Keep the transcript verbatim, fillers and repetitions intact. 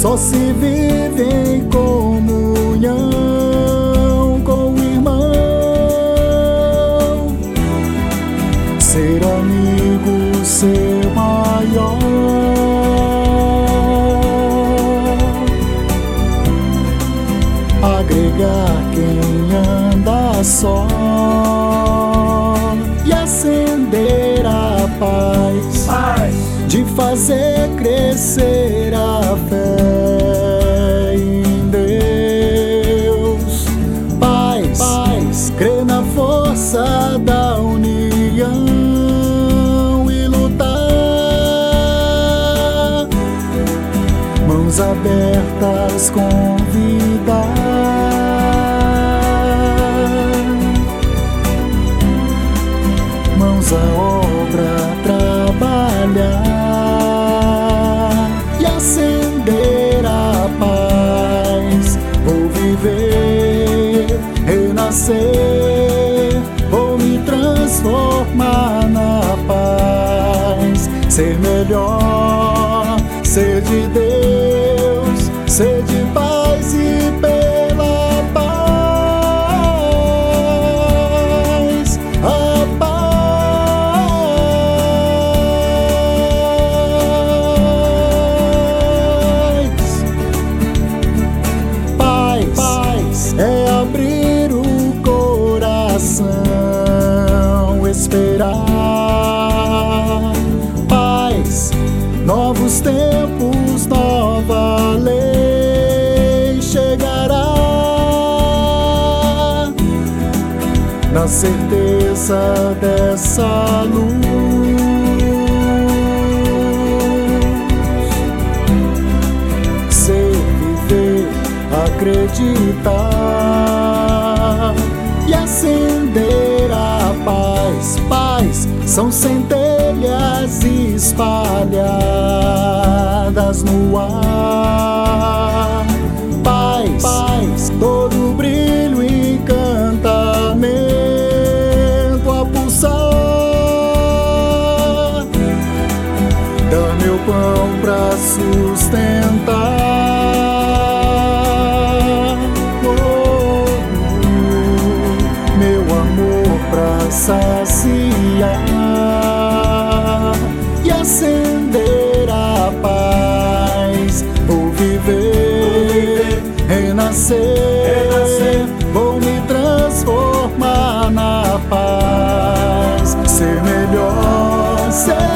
Só se vive em comunhão com o irmão. Ser amigo, ser maior. Agregar quem anda só e acender a paz, paz. De fazer crescer a fé em Deus. Paz, paz, crer na força da união e lutar. Mãos abertas, convidar. Mãos à obra, trabalhar e acender a paz. Vou viver, renascer, vou me transformar na paz. Ser melhor, ser de Deus, ser de paz e pela paz. A paz é abrir o coração, esperar. Paz, novos tempos, nova lei chegará. Na certeza dessa luz, ser, viver, acreditar e acender a paz. Paz são centelhas espalhadas no ar. Paz, paz, todo brilho e encantamento a pulsar. Dá meu pão pra sustentar. Saciar e acender a paz. Vou viver, renascer, renascer, vou me transformar na paz. Ser melhor, ser